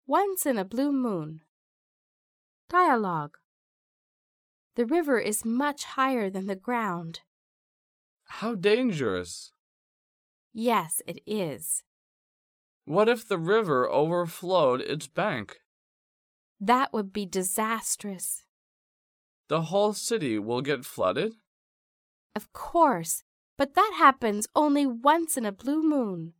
Once in a blue moon. Dialogue. The river is much higher than the ground. How dangerous! Yes, it is. What if the river overflowed its bank? That would be disastrous. The whole city will get flooded? Of course, but that happens only once in a blue moon.